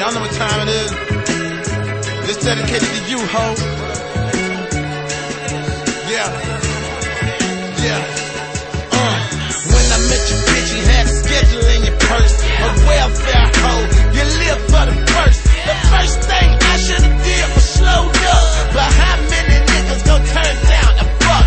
Y'all know what time it is. This dedicated to you, ho. Yeah. When I met you, bitch, you had a schedule in your purse. A welfare hoe, you live for the first. The first thing I should've did was slowed up. But how many niggas gon' turn down a fuck?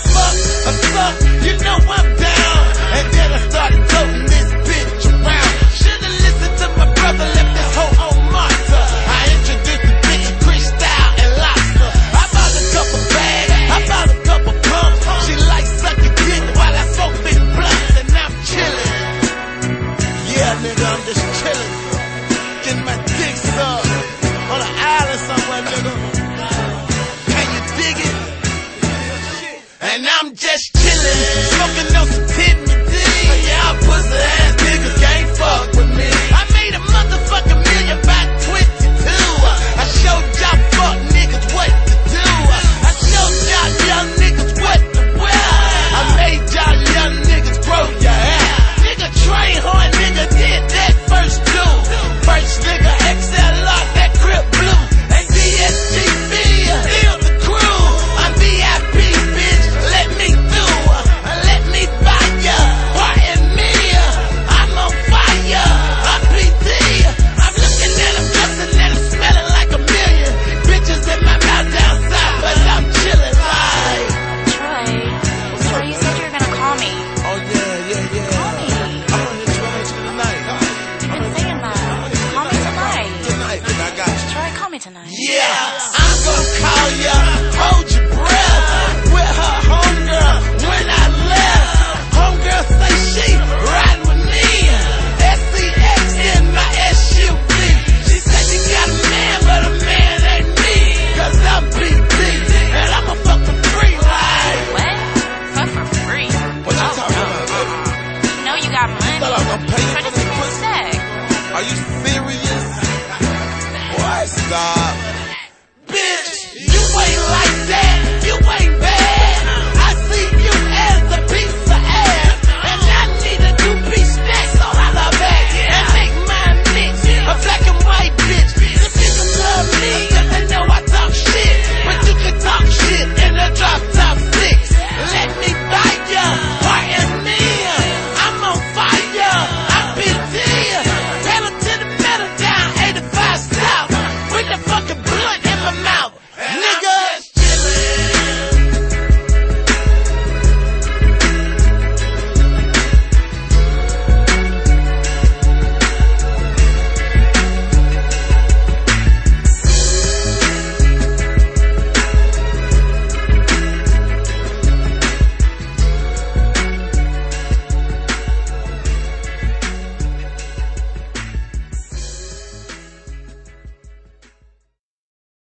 You know I'm down. And then I started toting this bitch around. Should've listened to my brother, left this hoe on Martha. I introduced the bitch to Cristal and Lobster. I bought a couple bags, I bought a couple pumps. She likes sucking dick while I smoke big blunts. And I'm chillin'. Yeah, nigga, I'm just chillin'. Getting my dick sucked on an island somewhere, nigga. Can you dig it? And I'm just chillin', smoking on some Pitney D. Y'all pussy ass niggas can't fuck with me. I made a motherfucking million by 22. I showed y'all fuck niggas what to do. I showed y'all young niggas what to wear. I made y'all young niggas grow your hair. Nigga train hard, nigga did that first do. First nigga XLR, that Crip Blue. And DSGB, feel the crew. I'm VIP, bitch, let me through. Let me buy ya, pardon me. I'm on fire, I'm PD. I'm looking at them, dressing and I'm smelling like a million. Bitches in my mouth down south, but I'm chillin' like. Troy, you said you were gonna call me. Oh yeah. Call me. I'm on here tonight. You've been saying that. Call me tonight. Tonight, I got you. Troy, call me tonight. Yeah, I'm gonna call ya, hold your breath. With her homegirl when I left. Homegirl say she riding with me. SCX in my SUV. She said she got a man, but a man ain't me. Cause I'm PT, and I'ma fuck for free like. What? Fuck for free? What you talking about, baby? You know you got money. Thought I was gonna pay you Try for to this see pussy? sex. Are you serious? Boy, stop. Bitch, you ain't like that. You ain't bad.